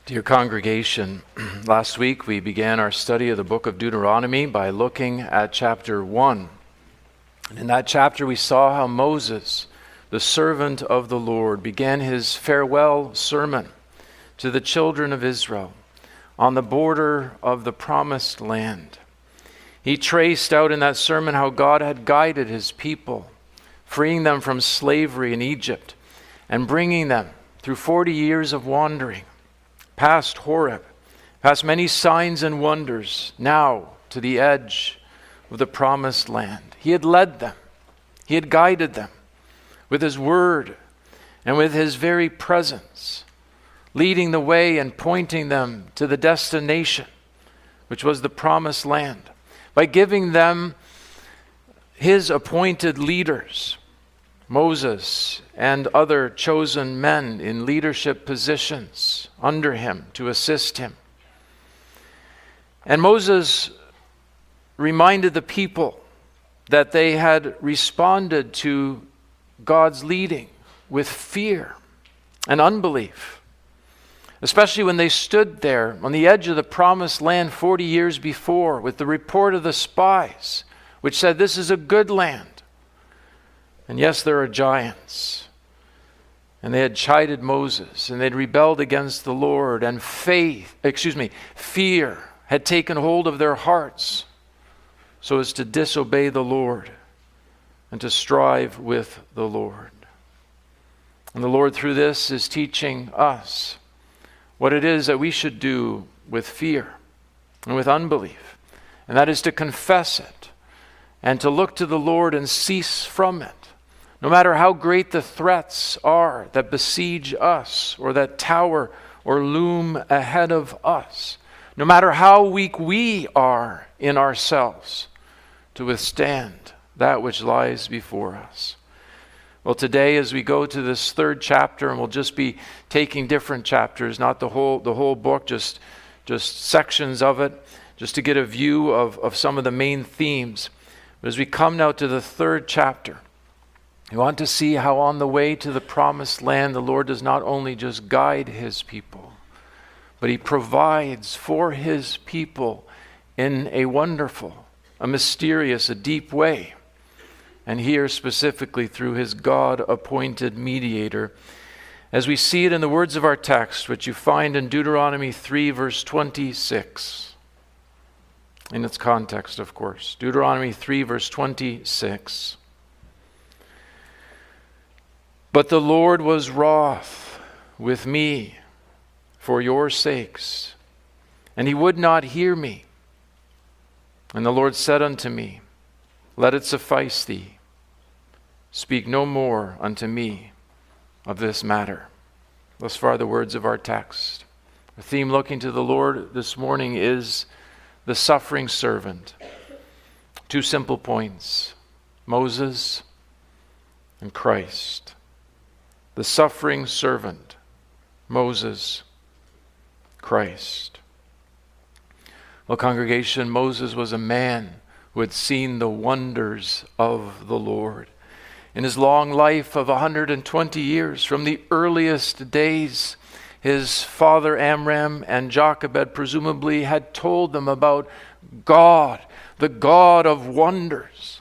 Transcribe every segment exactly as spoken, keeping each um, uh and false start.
Dear congregation, last week we began our study of the book of Deuteronomy by looking at chapter one. And in that chapter we saw how Moses, the servant of the Lord, began his farewell sermon to the children of Israel on the border of the promised land. He traced out in that sermon how God had guided his people, freeing them from slavery in Egypt and bringing them through forty years of wandering, past Horeb, past many signs and wonders, now to the edge of the promised land. He had led them. He had guided them with his word and with his very presence, leading the way and pointing them to the destination, which was the promised land, by giving them his appointed leaders, Moses and other chosen men in leadership positions under him to assist him. And Moses reminded the people that they had responded to God's leading with fear and unbelief, especially when they stood there on the edge of the promised land forty years before with the report of the spies, which said this is a good land. And yes, there are giants. And they had chided Moses, and they'd rebelled against the Lord, and faith, excuse me, fear had taken hold of their hearts so as to disobey the Lord and to strive with the Lord. And the Lord through this is teaching us what it is that we should do with fear and with unbelief, and that is to confess it and to look to the Lord and cease from it. No matter how great the threats are that besiege us or that tower or loom ahead of us, no matter how weak we are in ourselves to withstand that which lies before us. Well, today as we go to this third chapter, and we'll just be taking different chapters, not the whole the whole book, just, just sections of it, just to get a view of, of some of the main themes. But as we come now to the third chapter, we want to see how on the way to the promised land, the Lord does not only just guide his people, but he provides for his people in a wonderful, a mysterious, a deep way. And here specifically through his God-appointed mediator, as we see it in the words of our text, which you find in Deuteronomy three, verse twenty-six. In its context, of course. Deuteronomy three, verse twenty-six. But the Lord was wroth with me for your sakes, and he would not hear me. And the Lord said unto me, let it suffice thee. Speak no more unto me of this matter. Thus far the words of our text. The theme looking to the Lord this morning is the suffering servant. Two simple points, Moses and Christ. The suffering servant, Moses, Christ. Well, congregation, Moses was a man who had seen the wonders of the Lord. In his long life of one hundred twenty years, from the earliest days, his father Amram and Jochebed presumably had told them about God, the God of wonders.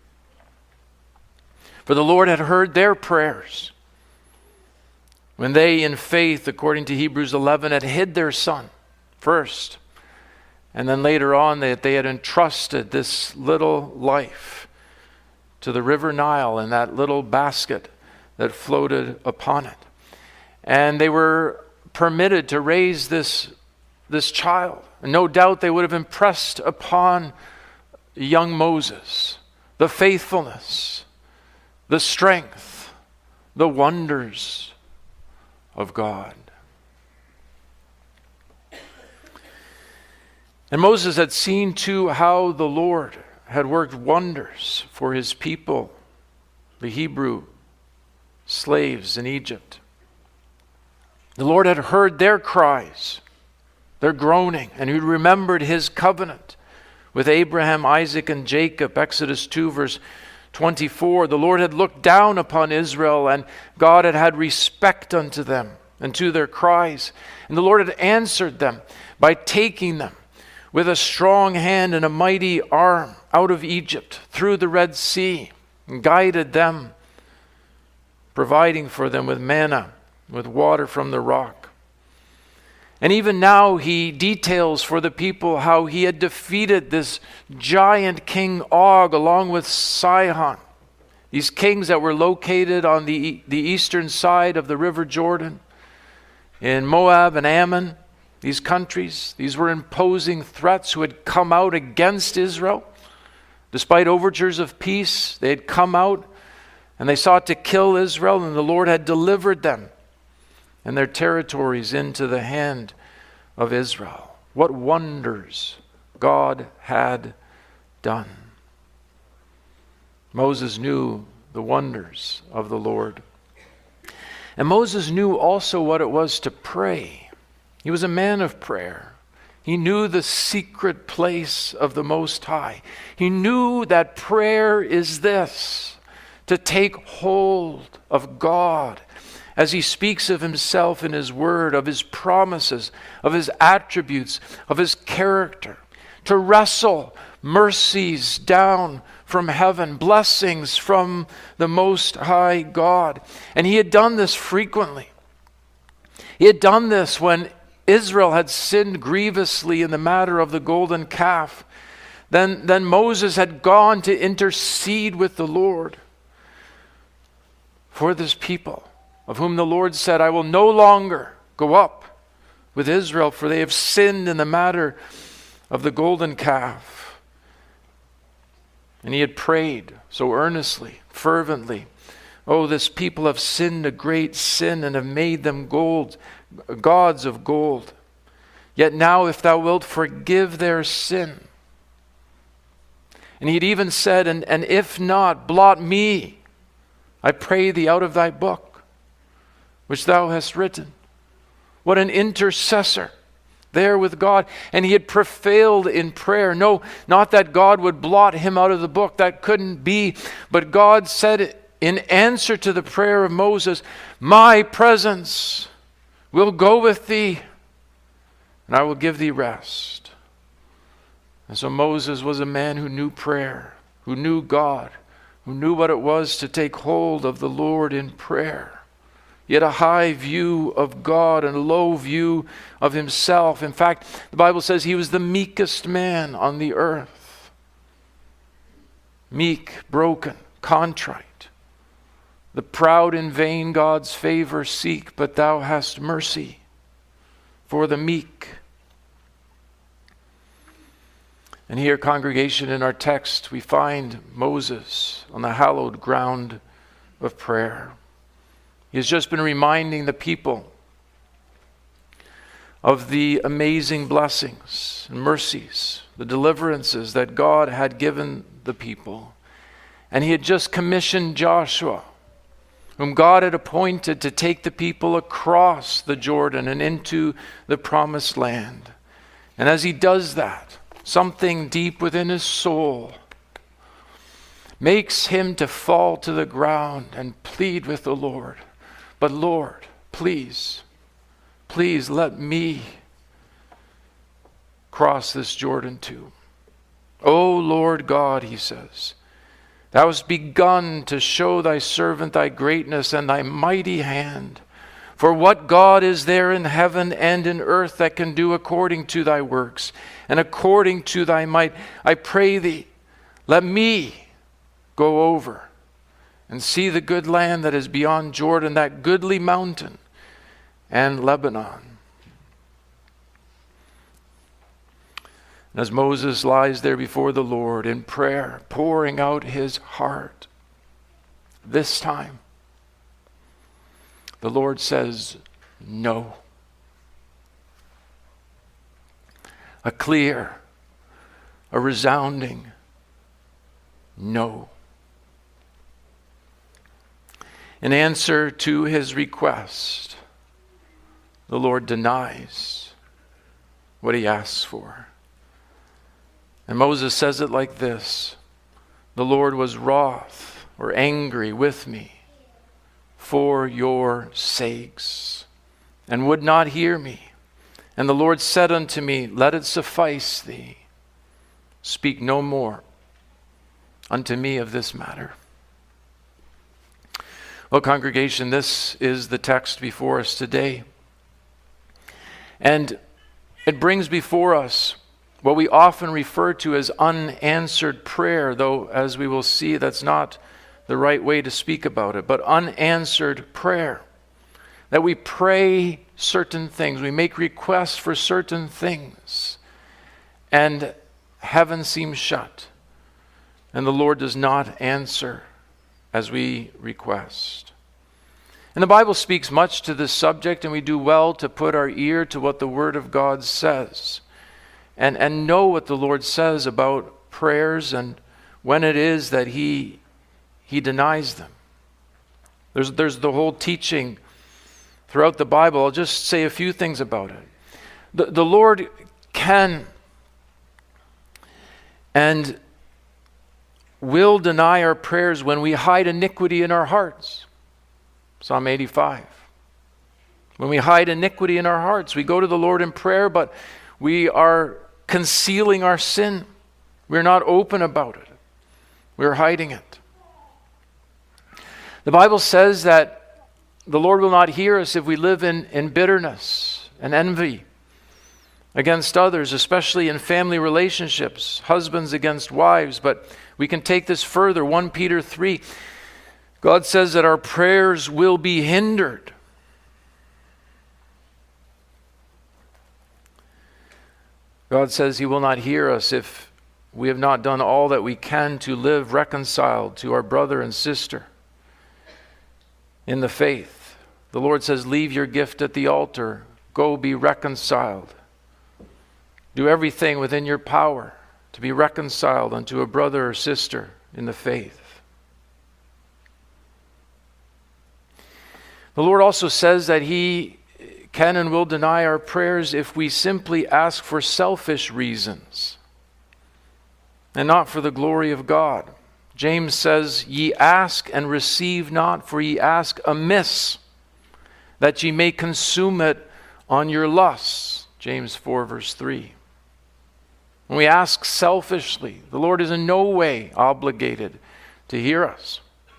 For the Lord had heard their prayers when they, in faith, according to Hebrews eleven, had hid their son first. And then later on, that they, they had entrusted this little life to the river Nile in that little basket that floated upon it. And they were permitted to raise this, this child. And no doubt they would have impressed upon young Moses the faithfulness, the strength, the wonders of God. And Moses had seen too how the Lord had worked wonders for his people, the Hebrew slaves in Egypt. The Lord had heard their cries, their groaning, and he remembered his covenant with Abraham, Isaac, and Jacob. Exodus two, verse twenty-four. The Lord had looked down upon Israel, and God had had respect unto them. and to their cries. And the Lord had answered them by taking them with a strong hand and a mighty arm out of Egypt through the Red Sea, and guided them, providing for them with manna, with water from the rock. And even now he details for the people how he had defeated this giant King Og along with Sihon, these kings that were located on the, the eastern side of the River Jordan, in Moab and Ammon, these countries. These were imposing threats who had come out against Israel. Despite overtures of peace, they had come out and they sought to kill Israel, and the Lord had delivered them and their territories into the hand of Israel. What wonders God had done. Moses knew the wonders of the Lord. And Moses knew also what it was to pray. He was a man of prayer. He knew the secret place of the Most High. He knew that prayer is this, to take hold of God as he speaks of himself in his word, of his promises, of his attributes, of his character, to wrestle mercies down from heaven, blessings from the Most High God. And he had done this frequently. He had done this when Israel had sinned grievously in the matter of the golden calf. Then, then Moses had gone to intercede with the Lord for this people, of whom the Lord said, I will no longer go up with Israel, for they have sinned in the matter of the golden calf. And he had prayed so earnestly, fervently, oh, this people have sinned a great sin and have made them gold, gods of gold. Yet now if thou wilt forgive their sin. And he had even said, and, and if not, blot me, I pray thee, out of thy book, which thou hast written. What an intercessor there with God. And he had prevailed in prayer. No, not that God would blot him out of the book. That couldn't be. But God said in answer to the prayer of Moses, my presence will go with thee, and I will give thee rest. And so Moses was a man who knew prayer, who knew God, who knew what it was to take hold of the Lord in prayer. He had a high view of God and a low view of himself. In fact, the Bible says he was the meekest man on the earth. Meek, broken, contrite. The proud in vain God's favor seek, but thou hast mercy for the meek. And here, congregation, in our text, we find Moses on the hallowed ground of prayer. He has just been reminding the people of the amazing blessings and mercies, the deliverances that God had given the people. And he had just commissioned Joshua, whom God had appointed to take the people across the Jordan and into the promised land. And as he does that, something deep within his soul makes him to fall to the ground and plead with the Lord. But Lord, please, please let me cross this Jordan too. O Lord God, he says, thou hast begun to show thy servant thy greatness and thy mighty hand. For what God is there in heaven and in earth that can do according to thy works and according to thy might? I pray thee, let me go over and see the good land that is beyond Jordan, that goodly mountain and Lebanon. And as Moses lies there before the Lord in prayer, pouring out his heart, this time, the Lord says, no. A clear, a resounding no. In answer to his request, the Lord denies what he asks for. And Moses says it like this: the Lord was wroth or angry with me for your sakes. and would not hear me. And the Lord said unto me, let it suffice thee. Speak no more unto me of this matter. Well, congregation, this is the text before us today. And it brings before us what we often refer to as unanswered prayer, though, as we will see, that's not the right way to speak about it, but unanswered prayer. That we pray certain things, we make requests for certain things, and heaven seems shut, and the Lord does not answer as we request. And the Bible speaks much to this subject, and we do well to put our ear to what the Word of God says, and, and know what the Lord says about prayers and when it is that He, he denies them. There's, there's the whole teaching throughout the Bible. I'll just say a few things about it. The, the Lord can and will deny our prayers when we hide iniquity in our hearts. Psalm eighty-five. When we hide iniquity in our hearts, we go to the Lord in prayer, but we are concealing our sin. We're not open about it. We're hiding it. The Bible says that the Lord will not hear us if we live in, in bitterness and envy against others, especially in family relationships, husbands against wives. But we can take this further. First Peter three, God says that our prayers will be hindered. God says He will not hear us if we have not done all that we can to live reconciled to our brother and sister in the faith. The Lord says, leave your gift at the altar. Go be reconciled. Do everything within your power to be reconciled unto a brother or sister in the faith. The Lord also says that He can and will deny our prayers if we simply ask for selfish reasons and not for the glory of God. James says, ye ask and receive not, for ye ask amiss, that ye may consume it on your lusts. James four verse three. When we ask selfishly, the Lord is in no way obligated to hear us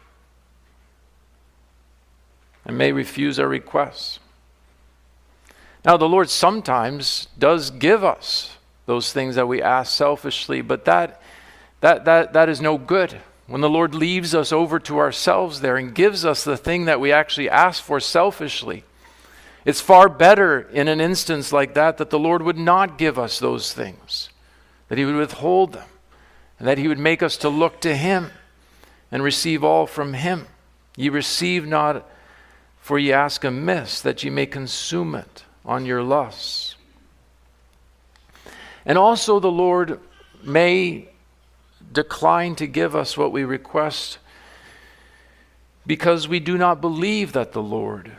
and may refuse our requests. Now, the Lord sometimes does give us those things that we ask selfishly, but that, that, that, that is no good. When the Lord leaves us over to ourselves there and gives us the thing that we actually ask for selfishly, it's far better in an instance like that that the Lord would not give us those things, that He would withhold them, and that He would make us to look to Him and receive all from Him. Ye receive not, for ye ask amiss, that ye may consume it on your lusts. And also the Lord may decline to give us what we request because we do not believe that the Lord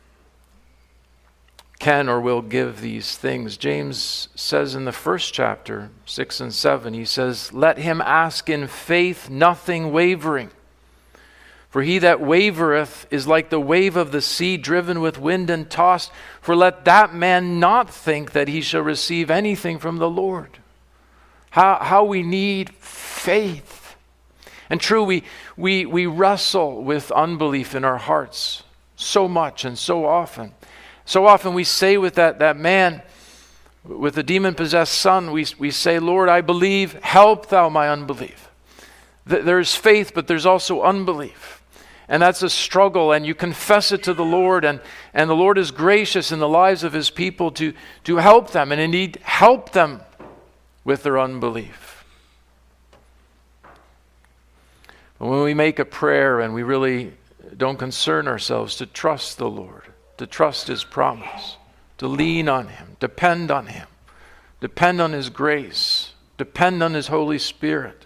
can or will give these things. James says in the first chapter, six and seven, he says, let him ask in faith, nothing wavering. For he that wavereth is like the wave of the sea, driven with wind and tossed. For let that man not think that he shall receive anything from the Lord. How, how we need faith. And true, we, we, we wrestle with unbelief in our hearts so much and so often. So often we say with that, that man, with the demon-possessed son, we, we say, Lord, I believe, help thou my unbelief. There's faith, but there's also unbelief. And that's a struggle, and you confess it to the Lord, and, and the Lord is gracious in the lives of His people to, to help them, and indeed help them with their unbelief. But when we make a prayer and we really don't concern ourselves to trust the Lord, to trust His promise, to lean on Him, depend on Him, depend on His grace, depend on His Holy Spirit,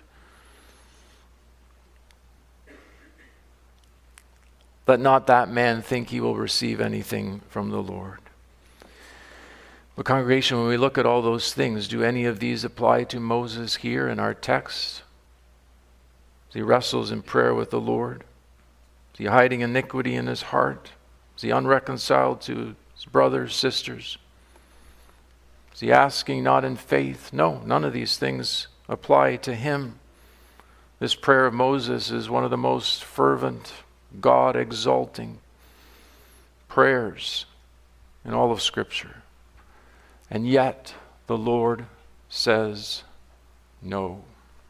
let not that man think he will receive anything from the Lord. But congregation, when we look at all those things, do any of these apply to Moses here in our text? As he wrestles in prayer with the Lord? Is he hiding iniquity in his heart? Is he unreconciled to his brothers, sisters? Is he asking not in faith? No, none of these things apply to him. This prayer of Moses is one of the most fervent, God-exalting prayers in all of Scripture. And yet, the Lord says no.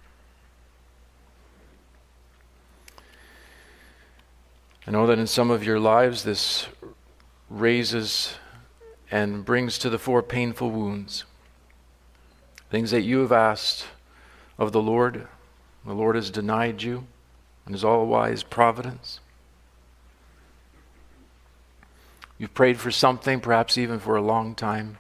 I know that in some of your lives this raises and brings to the fore painful wounds. Things that you have asked of the Lord. The Lord has denied you in his all-wise providence. You've prayed for something, perhaps even for a long time.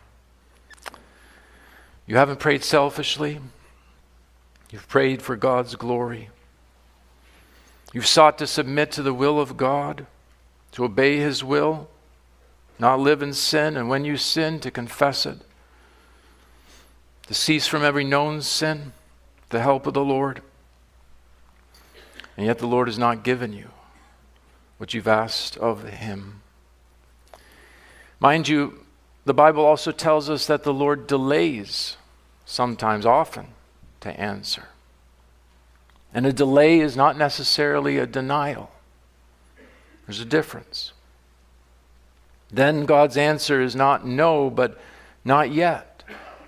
You haven't prayed selfishly. You've prayed for God's glory. You've sought to submit to the will of God, to obey his will, not live in sin, and when you sin, to confess it, to cease from every known sin, with the help of the Lord. And yet the Lord has not given you what you've asked of him. Mind you, the Bible also tells us that the Lord delays, sometimes often, to answer. And a delay is not necessarily a denial. There's a difference. Then God's answer is not no, but not yet.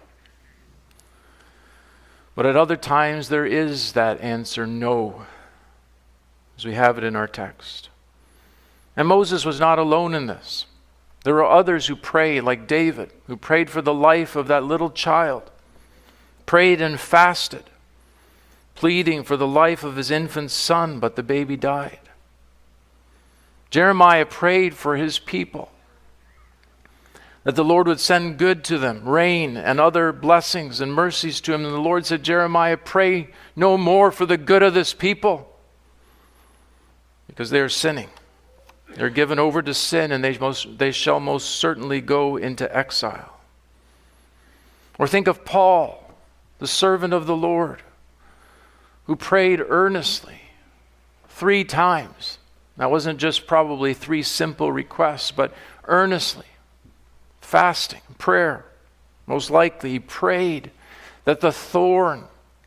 But at other times there is that answer no, as we have it in our text. And Moses was not alone in this. There were others who prayed, like David, who prayed for the life of that little child, prayed and fasted, pleading for the life of his infant son, but the baby died. Jeremiah prayed for his people, that the Lord would send good to them, rain and other blessings and mercies to him. And the Lord said, Jeremiah, pray no more for the good of this people, because they are sinning. They're given over to sin, and they, most, they shall most certainly go into exile. Or think of Paul, the servant of the Lord, who prayed earnestly three times. That wasn't just probably three simple requests, but earnestly, fasting, prayer. Most likely he prayed that the thorn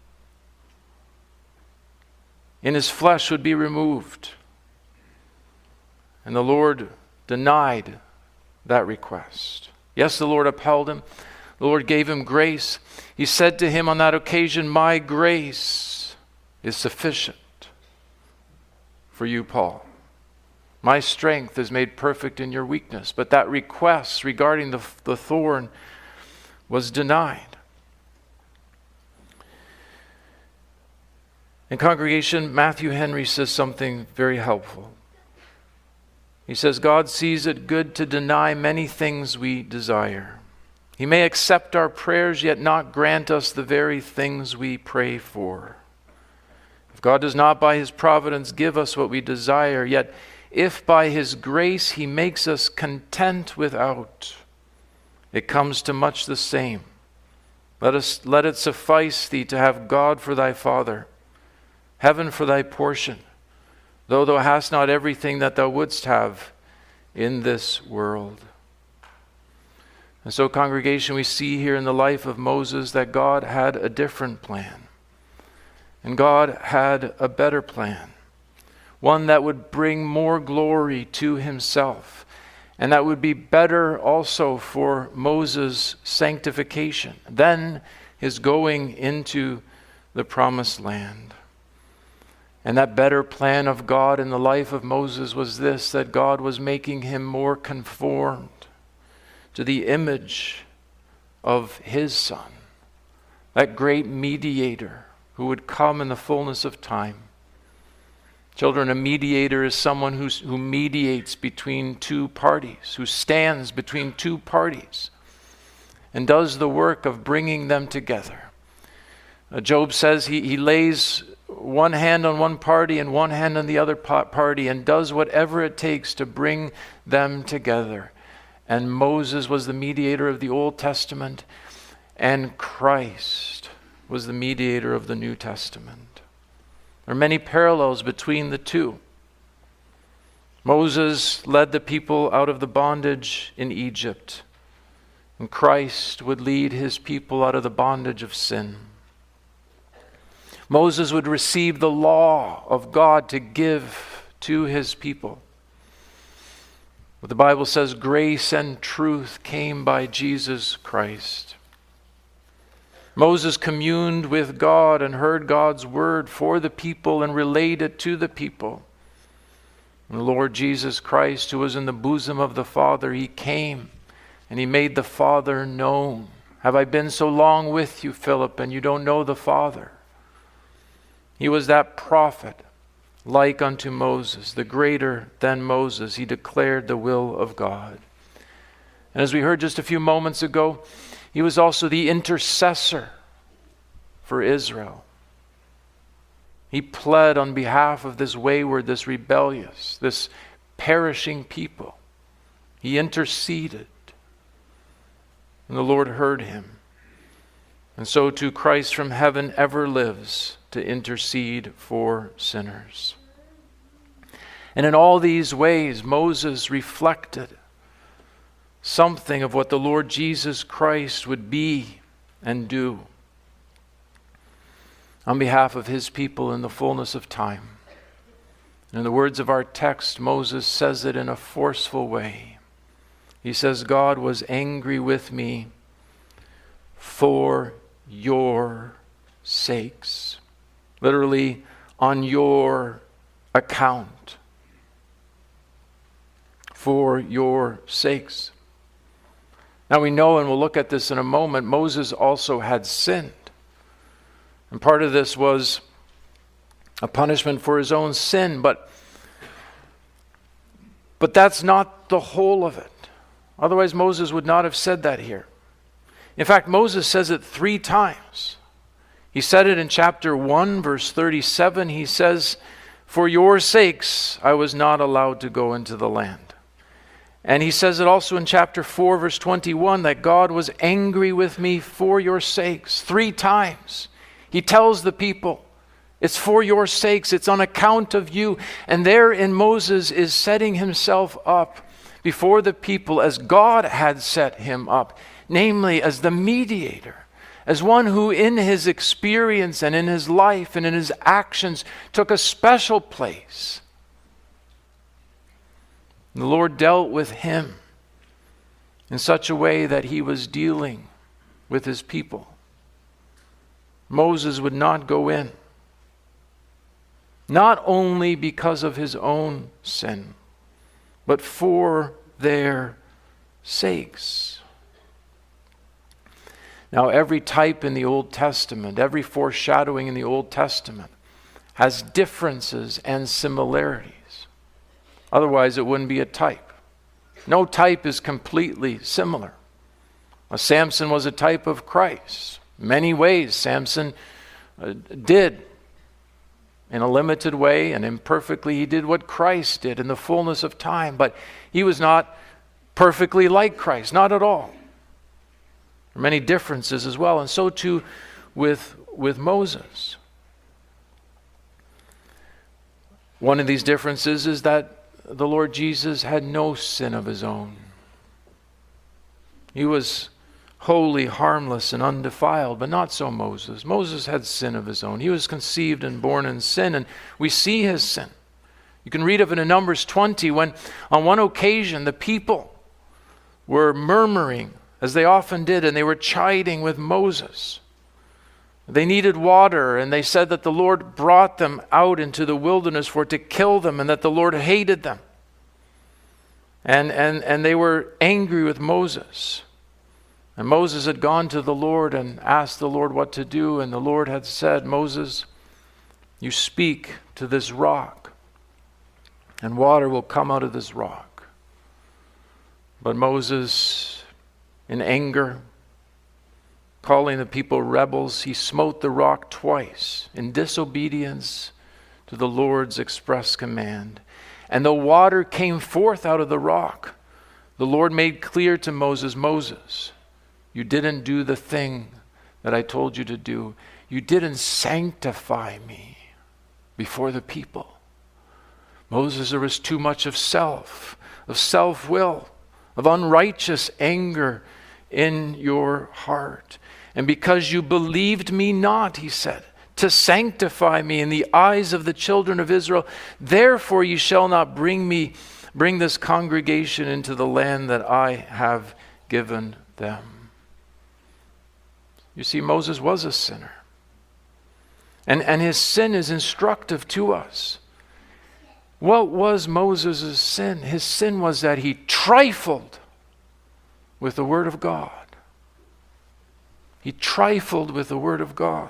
in his flesh would be removed. And the Lord denied that request. Yes, the Lord upheld him. The Lord gave him grace. He said to him on that occasion, my grace is sufficient for you, Paul. My strength is made perfect in your weakness. But that request regarding the, the thorn was denied. In congregation, Matthew Henry says something very helpful. He says, God sees it good to deny many things we desire. He may accept our prayers, yet not grant us the very things we pray for. If God does not by his providence give us what we desire, yet if by his grace he makes us content without, it comes to much the same. Let us let it suffice thee to have God for thy Father, heaven for thy portion, though thou hast not everything that thou wouldst have in this world. And so, congregation, we see here in the life of Moses that God had a different plan. And God had a better plan. One that would bring more glory to himself. And that would be better also for Moses' sanctification than his going into the promised land. And that better plan of God in the life of Moses was this, that God was making him more conformed to the image of his Son, that great mediator who would come in the fullness of time. Children, a mediator is someone who's, who mediates between two parties, who stands between two parties and does the work of bringing them together. Uh, Job says he, he lays one hand on one party and one hand on the other party and does whatever it takes to bring them together. And Moses was the mediator of the Old Testament, and Christ was the mediator of the New Testament. There are many parallels between the two. Moses led the people out of the bondage in Egypt, and Christ would lead his people out of the bondage of sin. Moses would receive the law of God to give to his people. But the Bible says grace and truth came by Jesus Christ. Moses communed with God and heard God's word for the people and relayed it to the people. And the Lord Jesus Christ, who was in the bosom of the Father, he came and he made the Father known. Have I been so long with you, Philip, and you don't know the Father? He was that prophet, like unto Moses, the greater than Moses. He declared the will of God. And as we heard just a few moments ago, he was also the intercessor for Israel. He pled on behalf of this wayward, this rebellious, this perishing people. He interceded. And the Lord heard him. And so too Christ from heaven ever lives to intercede for sinners. And in all these ways, Moses reflected something of what the Lord Jesus Christ would be and do on behalf of his people in the fullness of time. And in the words of our text, Moses says it in a forceful way. He says, God was angry with me for your sakes. Literally, on your account. For your sakes. Now we know, and we'll look at this in a moment, Moses also had sinned. And part of this was a punishment for his own sin, but, but that's not the whole of it. Otherwise, Moses would not have said that here. In fact, Moses says it three times. He said it in chapter one, verse thirty-seven. He says, for your sakes, I was not allowed to go into the land. And he says it also in chapter four, verse twenty-one, that God was angry with me for your sakes. Three times. He tells the people, it's for your sakes, it's on account of you. And therein Moses is setting himself up before the people as God had set him up, namely as the mediator, as one who in his experience and in his life and in his actions took a special place. The Lord dealt with him in such a way that he was dealing with his people. Moses would not go in, not only because of his own sin, but for their sakes. Now, every type in the Old Testament, every foreshadowing in the Old Testament has differences and similarities. Otherwise, it wouldn't be a type. No type is completely similar. Well, Samson was a type of Christ. Many ways Samson uh, did. In a limited way and imperfectly, he did what Christ did in the fullness of time. But he was not perfectly like Christ, not at all. There are many differences as well, and so too with, with Moses. One of these differences is that the Lord Jesus had no sin of his own. He was holy, harmless, and undefiled, but not so Moses. Moses had sin of his own. He was conceived and born in sin, and we see his sin. You can read of it in Numbers twenty, when on one occasion the people were murmuring, as they often did, and they were chiding with Moses. They needed water, and they said that the Lord brought them out into the wilderness for to kill them, and that the Lord hated them. And, and, and they were angry with Moses. And Moses had gone to the Lord and asked the Lord what to do, and the Lord had said, Moses, you speak to this rock, and water will come out of this rock. But Moses, in anger, calling the people rebels, he smote the rock twice in disobedience to the Lord's express command. And the water came forth out of the rock. The Lord made clear to Moses, Moses, you didn't do the thing that I told you to do. You didn't sanctify me before the people. Moses, there was too much of self, of self-will, of unrighteous anger in your heart. And because you believed me not, he said, to sanctify me in the eyes of the children of Israel, therefore you shall not bring me, bring this congregation into the land that I have given them. You see, Moses was a sinner. And, and his sin is instructive to us. What was Moses' sin? His sin was that he trifled with the Word of God. He trifled with the Word of God.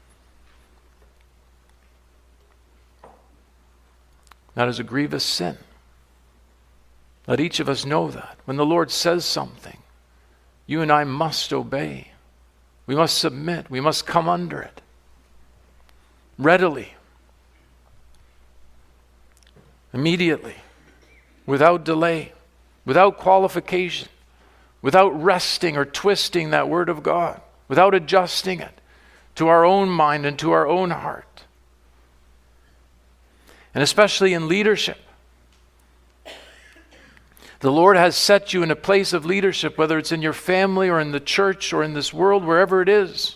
That is a grievous sin. Let each of us know that. When the Lord says something, you and I must obey. We must submit. We must come under it. Readily. Immediately. Without delay. Without qualification. Without resting or twisting that Word of God. Without adjusting it to our own mind and to our own heart. And especially in leadership. The Lord has set you in a place of leadership, whether it's in your family or in the church or in this world, wherever it is.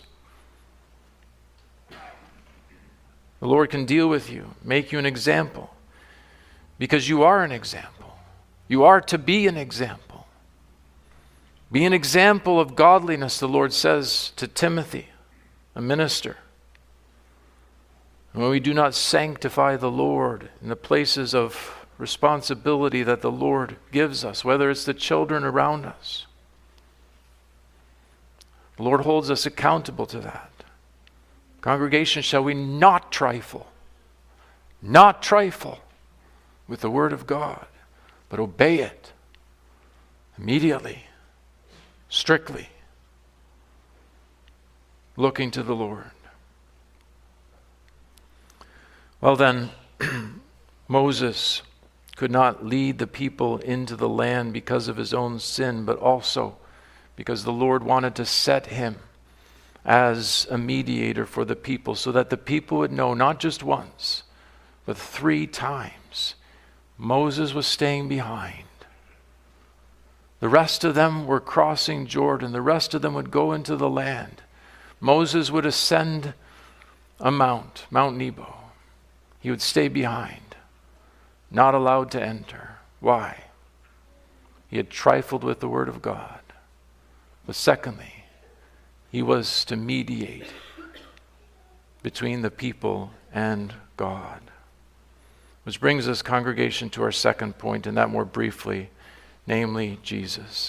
The Lord can deal with you, make you an example, because you are an example. You are to be an example. Be an example of godliness, the Lord says to Timothy, a minister. And when we do not sanctify the Lord in the places of responsibility that the Lord gives us, whether it's the children around us, the Lord holds us accountable to that. Congregation, shall we not trifle, not trifle with the Word of God, but obey it immediately, strictly, looking to the Lord. Well then, Moses could not lead the people into the land because of his own sin, but also because the Lord wanted to set him as a mediator for the people, so that the people would know not just once, but three times Moses was staying behind. The rest of them were crossing Jordan. The rest of them would go into the land. Moses would ascend a mount, Mount Nebo. He would stay behind, not allowed to enter. Why? He had trifled with the Word of God. But secondly, he was to mediate between the people and God. Which brings us, congregation, to our second point, and that more briefly, namely Jesus.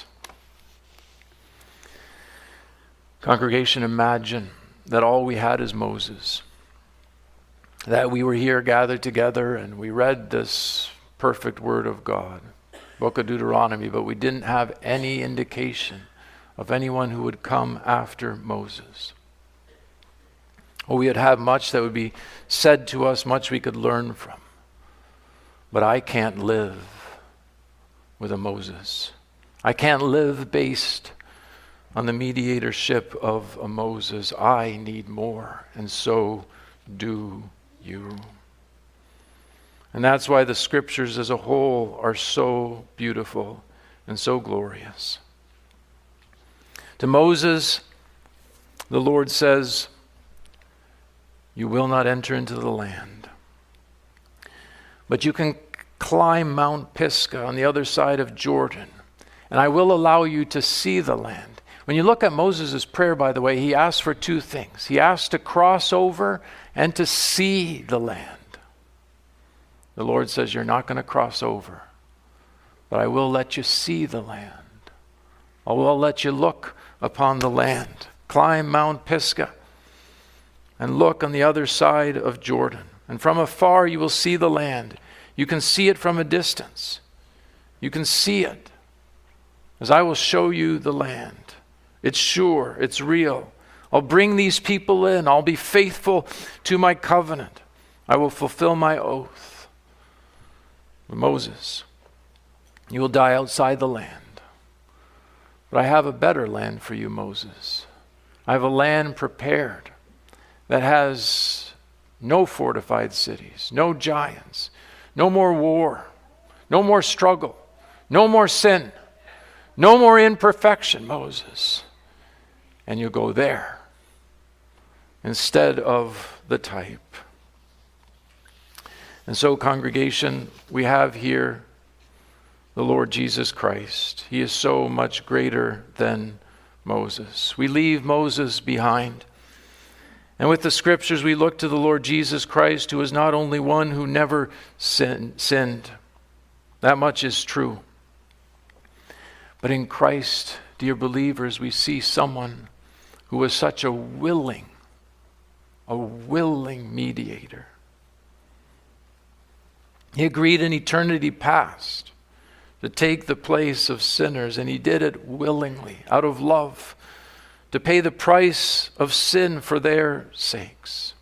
Congregation, imagine that all we had is Moses. That we were here gathered together and we read this perfect Word of God, Book of Deuteronomy, but we didn't have any indication of anyone who would come after Moses. Well, we would have much that would be said to us, much we could learn from. But I can't live with a Moses. I can't live based on the mediatorship of a Moses. I need more, and so do you. And that's why the scriptures as a whole are so beautiful and so glorious. To Moses, the Lord says, you will not enter into the land, but you can climb Mount Pisgah on the other side of Jordan, and I will allow you to see the land. When you look at Moses' prayer, by the way, he asked for two things. He asked to cross over and to see the land. The Lord says, you're not going to cross over, but I will let you see the land. I will let you look upon the land. Climb Mount Pisgah and look on the other side of Jordan. And from afar you will see the land. You can see it from a distance. You can see it as I will show you the land. It's sure, it's real. I'll bring these people in. I'll be faithful to my covenant. I will fulfill my oath. But Moses, you will die outside the land. But I have a better land for you, Moses. I have a land prepared that has no fortified cities, no giants, No more war. No more struggle. No more sin. No more imperfection, Moses. And you go there instead of the type. And so, congregation, we have here the Lord Jesus Christ. He is so much greater than Moses. We leave Moses behind. And with the scriptures, we look to the Lord Jesus Christ, who is not only one who never sin, sinned. That much is true. But in Christ, dear believers, we see someone who was such a willing, a willing mediator. He agreed in eternity past to take the place of sinners, and he did it willingly, out of love, to pay the price of sin for their sakes.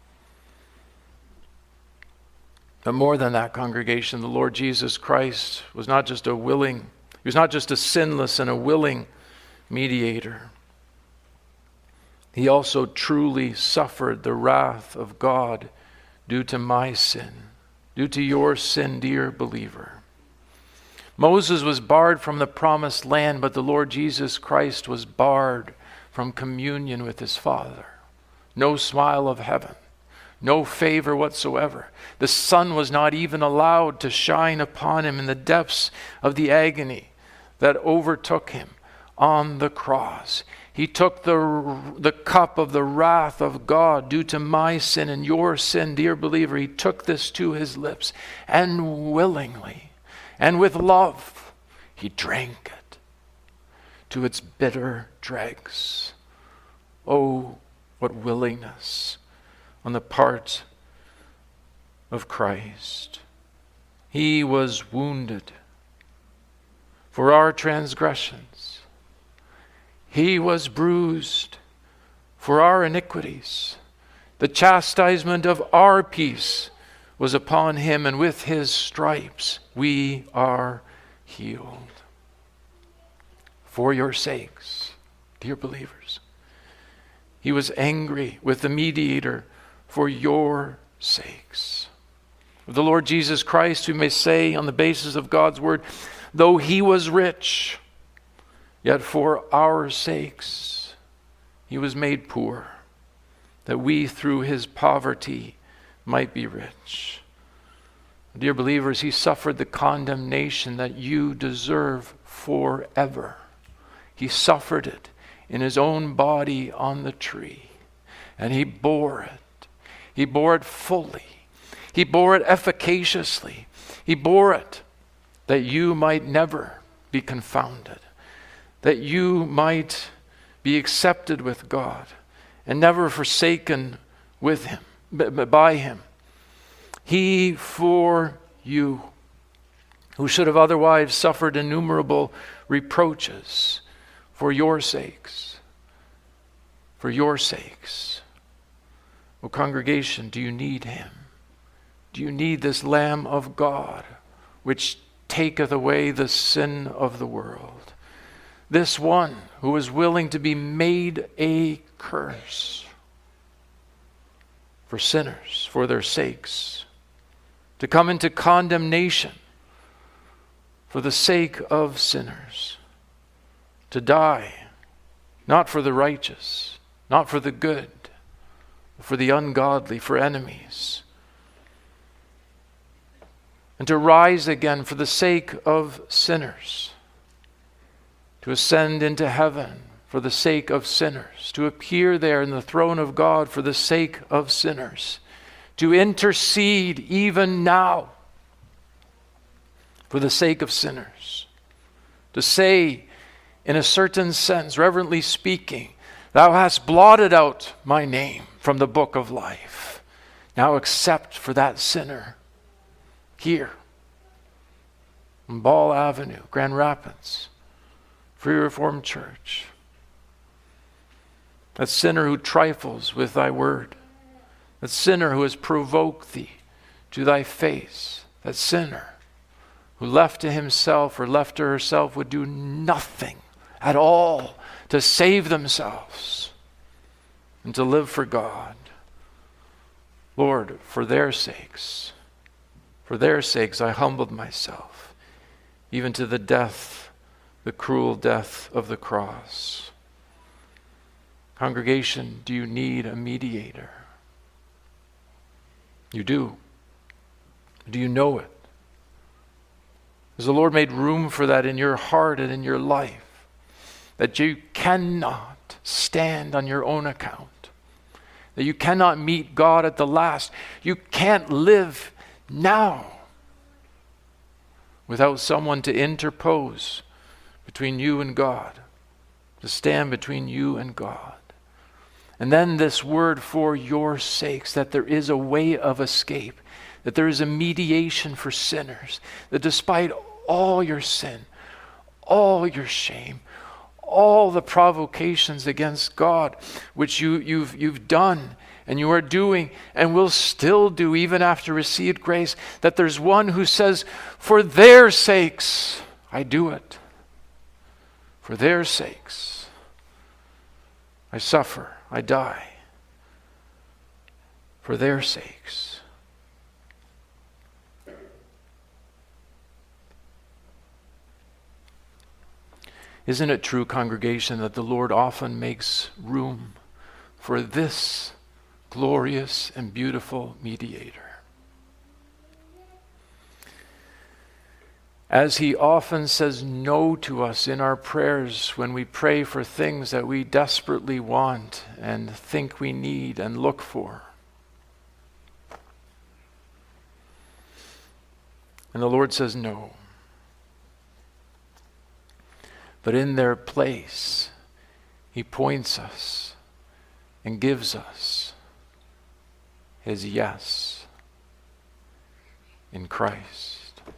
But more than that, congregation, the Lord Jesus Christ was not just a willing, he was not just a sinless and a willing mediator. He also truly suffered the wrath of God due to my sin, due to your sin, dear believer. Moses was barred from the promised land, but the Lord Jesus Christ was barred from communion with his Father. No smile of heaven, no favor whatsoever. The sun was not even allowed to shine upon him in the depths of the agony that overtook him on the cross. He took the, the cup of the wrath of God due to my sin and your sin, dear believer. He took this to his lips, and willingly and with love, he drank it to its bitter dregs. Oh, what willingness on the part of Christ. He was wounded for our transgressions. He was bruised for our iniquities. The chastisement of our peace was upon him, and with his stripes we are healed. For your sakes, dear believers, he was angry with the mediator for your sakes. The Lord Jesus Christ, we may say on the basis of God's word, though he was rich, yet for our sakes he was made poor, that we through his poverty might be rich. Dear believers, he suffered the condemnation that you deserve forever. He suffered it in his own body on the tree, and he bore it. He bore it fully. He bore it efficaciously. He bore it that you might never be confounded, that you might be accepted with God and never forsaken with him, by him. He for you, who should have otherwise suffered innumerable reproaches for your sakes, for your sakes. O congregation, do you need him? Do you need this Lamb of God, which taketh away the sin of the world? This one who is willing to be made a curse for sinners, for their sakes, to come into condemnation for the sake of sinners, to die, not for the righteous, not for the good, but for the ungodly, for enemies, and to rise again for the sake of sinners, to ascend into heaven for the sake of sinners, to appear there in the throne of God for the sake of sinners, to intercede even now for the sake of sinners, to say, in a certain sense, reverently speaking, thou hast blotted out my name from the book of life. Now accept for that sinner here on Ball Avenue, Grand Rapids, Free Reformed Church. That sinner who trifles with thy word. That sinner who has provoked thee to thy face. That sinner who left to himself or left to herself would do nothing at all to save themselves and to live for God. Lord, for their sakes, For their sakes I humbled myself, even to the death, the cruel death of the cross. Congregation, do you need a mediator? You do. Do you know it? Has the Lord made room for that in your heart and in your life? That you cannot stand on your own account. That you cannot meet God at the last. You can't live now without someone to interpose between you and God, to stand between you and God. And then this word, for your sakes, that there is a way of escape, that there is a mediation for sinners, that despite all your sin, all your shame, all the provocations against God, which you, you've, you've done and you are doing and will still do even after received grace, that there's one who says, for their sakes, I do it. For their sakes, I suffer, I die. For their sakes. Isn't it true, congregation, that the Lord often makes room for this glorious and beautiful mediator? As he often says no to us in our prayers when we pray for things that we desperately want and think we need and look for. And the Lord says no. But in their place, he points us and gives us his yes in Christ.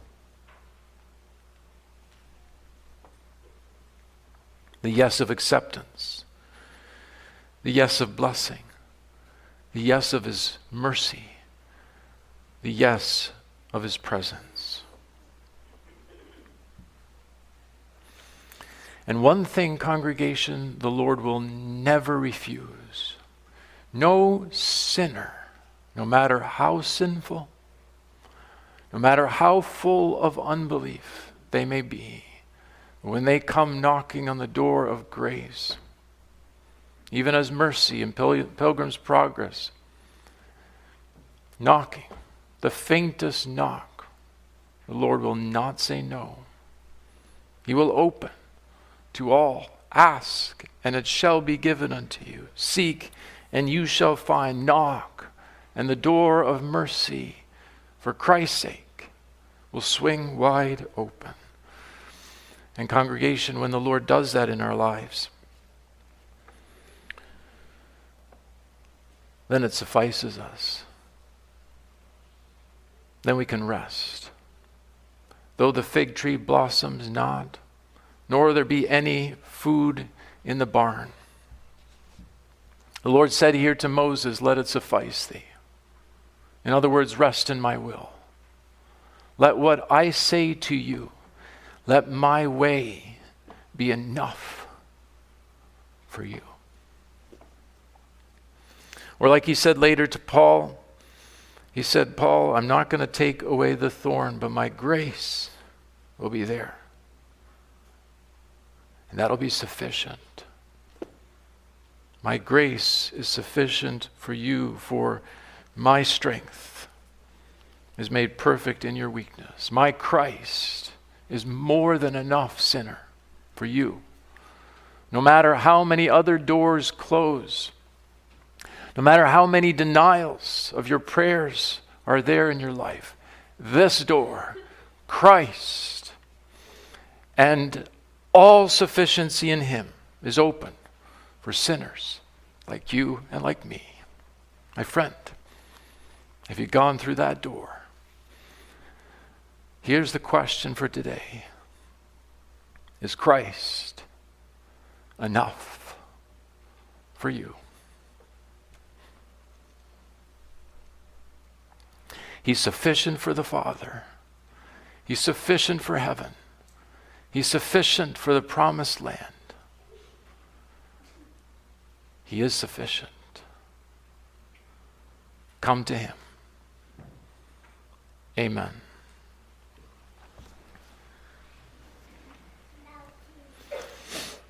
The yes of acceptance, the yes of blessing, the yes of his mercy, the yes of his presence. And one thing, congregation, the Lord will never refuse. No sinner, no matter how sinful, no matter how full of unbelief they may be, when they come knocking on the door of grace, even as mercy in Pil- Pilgrim's Progress, knocking, the faintest knock, the Lord will not say no. He will open to all. Ask, and it shall be given unto you. Seek, and you shall find. Knock, and the door of mercy, for Christ's sake, will swing wide open. And congregation, when the Lord does that in our lives, then it suffices us. Then we can rest. Though the fig tree blossoms not, nor there be any food in the barn. The Lord said here to Moses, let it suffice thee. In other words, rest in my will. Let what I say to you, let my way be enough for you. Or like he said later to Paul, he said, Paul, I'm not going to take away the thorn, but my grace will be there. And that'll be sufficient. My grace is sufficient for you, for my strength is made perfect in your weakness. My Christ is more than enough, sinner, for you. No matter how many other doors close, no matter how many denials of your prayers are there in your life, this door, Christ, and all sufficiency in him is open for sinners like you and like me. My friend, have you gone through that door? Here's the question for today. Is Christ enough for you? He's sufficient for the Father. He's sufficient for heaven. He's sufficient for the promised land. He is sufficient. Come to him. Amen.